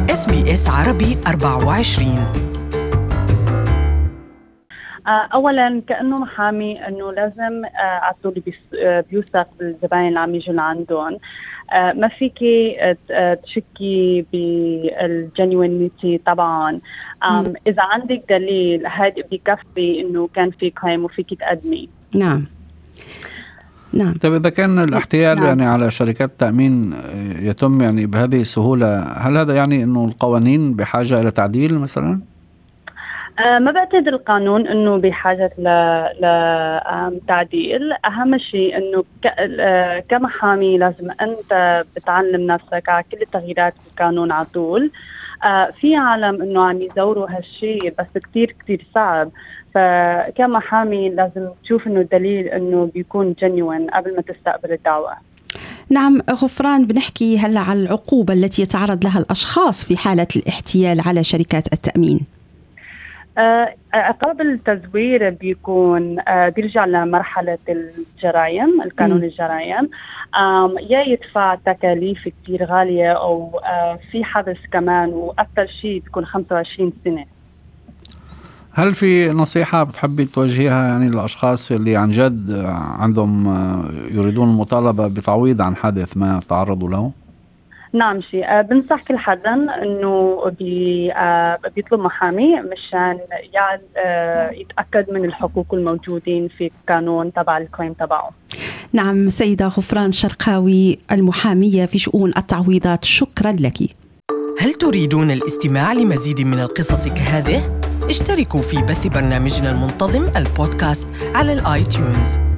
SBS عربي 24. اولا كانه محامي انه لازم عالطول بيوثق بالزباين اللي عم يجوا لعندهم. ما فيكي تشكي بالجينيوينيتي طبعا. اذا عندك دليل هذا بكفي انه كان في كليم وفيكي تقدمي. نعم. طيب إذا كان الاحتيال يعني على شركات تأمين يتم يعني بهذه السهولة، هل هذا يعني إنه القوانين بحاجة إلى تعديل مثلا؟ ما بعتقد القانون انه بحاجة لتعديل. اهم شيء انه كمحامي لازم انت بتعلم نفسك على كل التغييرات بالقانون على طول. في عالم انه عم يزوروا هالشيء بس كتير صعب، فكمحامي لازم تشوف انه الدليل انه بيكون جينيوين قبل ما تستقبل الدعوة. نعم غفران، بنحكي هلا عن العقوبة التي يتعرض لها الأشخاص في حالة الاحتيال على شركات التأمين. عقاب التزوير بيكون بيرجع لمرحلة الجرائم، القانون الجرائم. يا يدفع تكاليف كتير غالية أو في حبس كمان، وأكثر شيء بيكون 25 سنة. هل في نصيحة بتحبي توجهها يعني للأشخاص اللي عن جد عندهم يريدون المطالبة بتعويض عن حدث ما تعرضوا له؟ نعم شيء بنصح كل حدا انه بيطلب محامي مشان يتأكد من الحقوق الموجودين في القانون تبع الكليم تبعه. نعم سيدة غفران شرقاوي المحامية في شؤون التعويضات، شكرا لك. هل تريدون الاستماع لمزيد من القصص كهذه؟ اشتركوا في بث برنامجنا المنتظم البودكاست على الآيتيونز.